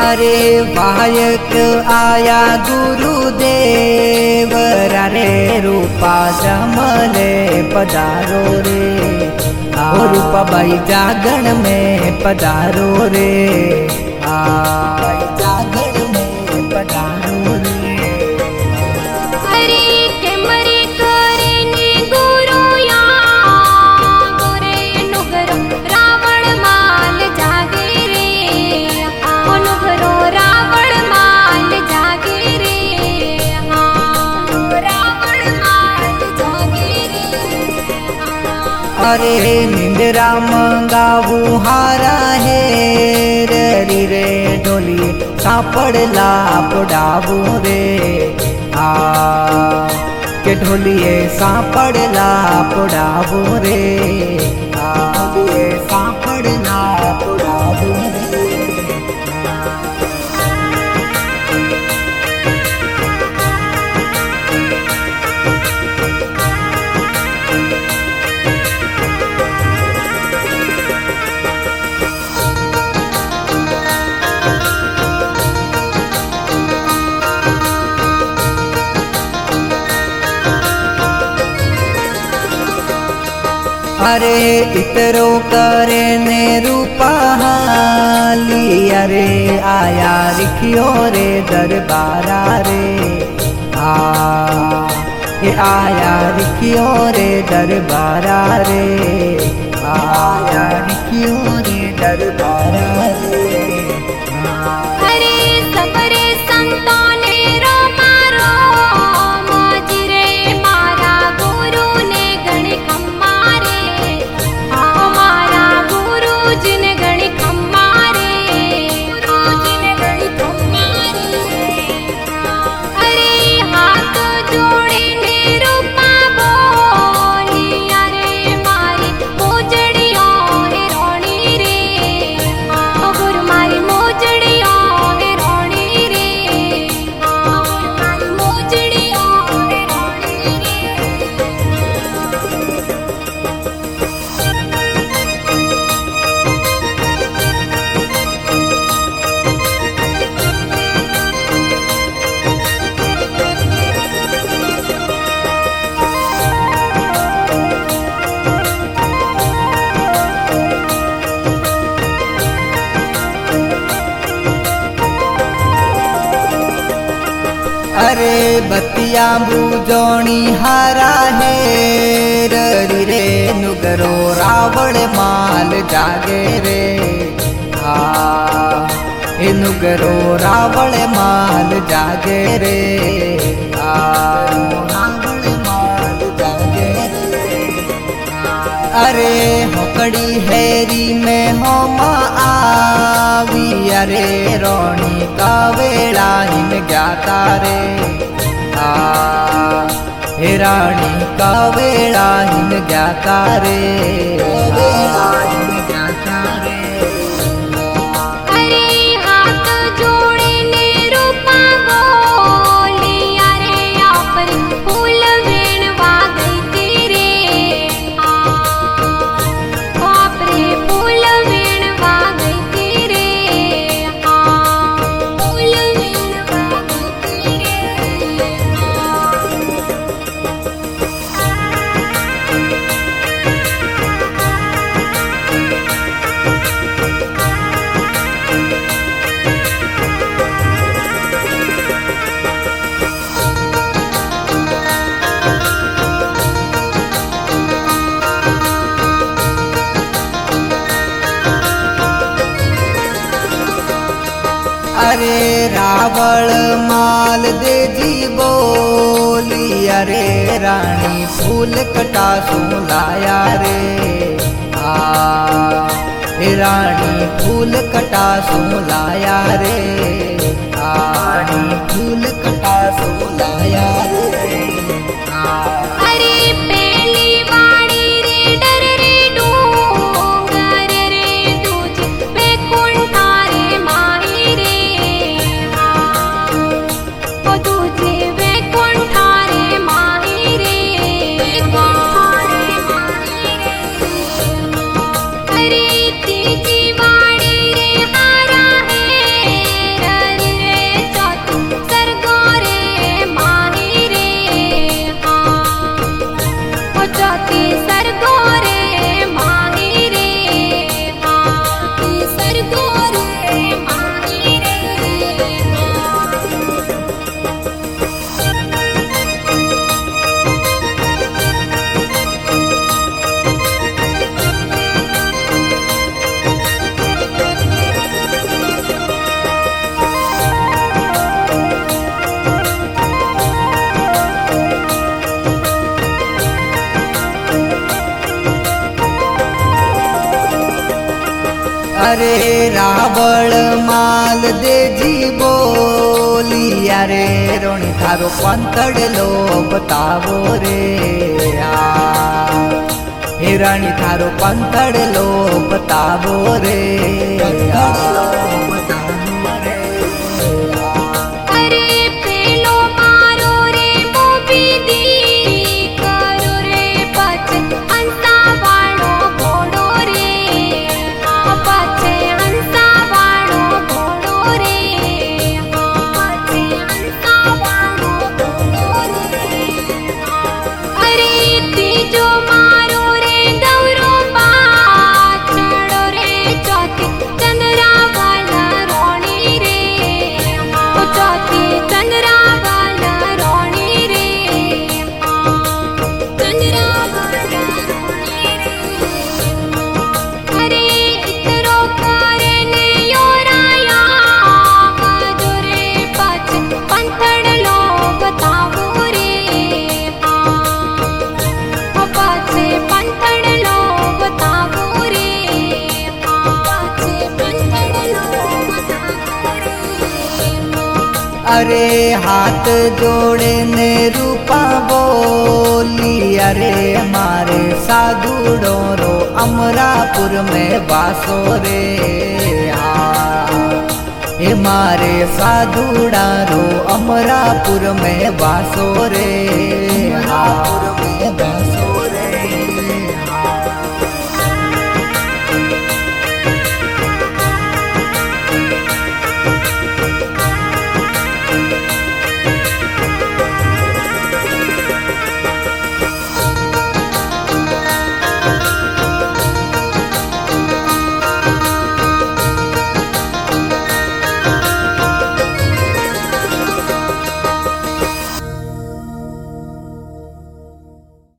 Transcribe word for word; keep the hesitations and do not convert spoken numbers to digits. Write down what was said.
अरे वायक आया गुरुदेव रे रूपा जमले पधारो रे, ओ रूपा बाई जागरण में पधारो रे, आई जागरण में पधारो रे। अरे के मरे करे ने गुरु या गोरे नुगरो रावण माल जागे रे, ओ नुगरो रावण माल जागे रे, हाँ रावण माल जागे रे। अरे निंद्रा मंगावू हारा है री रे ढोलिए सापड़ला पड़ावू रे, आ के ढोलिए सापड़ला पड़ावू रे, आ ढोलिए सापड़ला पड़ावू रे। अरे इतरो करे ने रूपा हाली, अरे आया रिखियो रे दरबारा रे, आ ये आया रिखियो रे दरबारा रे, आया रिखियो रे दरबारा रे। अरे सबरे संतों ने रो मारो मौज रे, मारा गुरु ने गण खम्मा रे, हमारा गुरु जिन गण खम्मा रे, गुरु जिन गण खम्मा रे। अरे हाथ जोड़े ने रूपा बोली, अरे मारी मोजड़ियों रे रोणी रे, हाँ गुरु मारी मोजड़ियों रे रोणी रे, हाँ गुरु मारी मोजड़ियों रे रोणी रे। अरे बतिया बूजोणी हारा है री रे नुगरो रावण माल जागे रे, आ ए नुगरो रावण माल जागे रे, आ रावण माल जागे रे। अरे होकड़ी हैरी में होमा आवी, अरे रोणी का वेला इन ज्ञाता रे, आ हे रानी का वेला इन ज्ञाता रे, वेला इन ज्ञाता रे। अरे हाथ जोड़े ने रूपा बोली, अरे आपरे फूल वेणवा गई तेरे, हाँ आपरे फूल वेणवा गई तेरे, हाँ फूल वेणवा गई तेरे। अरे रावण माल दे जी बोली, अरे रानी फूल कटा सुलाया रे, आ ए रानी फूल कटा सुलाया रे, आ रानी फूल कटा सुलाया रे, आ अरे पहली वाणी रे डर रे डूंगर रे, तुझ पे कुंठा रे माही रे, हाँ ओ तुझे वे कुंठा रे माही रे, कुंठा रे माही रे। अरे तीजी वाणी रे हारा है अरे रावण माल दे जी बोली अरे रोणी थारो पंथड़लो बतावो रे आ हे रानी थारो पंथड़लो बतावो रे आ अरे पेलो मारो रे मोबी दी करो रे पछ हंसा वाणो घोड़ो रे हाँ पछे हंसा वाणो घोड़ो रे हाँ पछे हंसा वाणो घोड़ो रे अरे तीजो मारो रे दौरो पाछड़ो रे चौथी चंद्रा वाला रोणी रे हाँ चौथी चंद्रा वाला रोणी रे हाँ चंद्रा वाला रोणी रे अरे इतरो करे ने योराया बाजो रे पछ पंथड़लो बतावो रे हाँ पाछे पंथड़लो बतावो रे हाँ पाछे पंथड़लो बतावो रे अरे हाथ जोड़े ने रूपा बोली अरे मारे साधुड़ो रो अमरापुर में बासो रे हाँ हे मारे साधुड़ा रो अमरापुर में बासो रे हाँ में बासो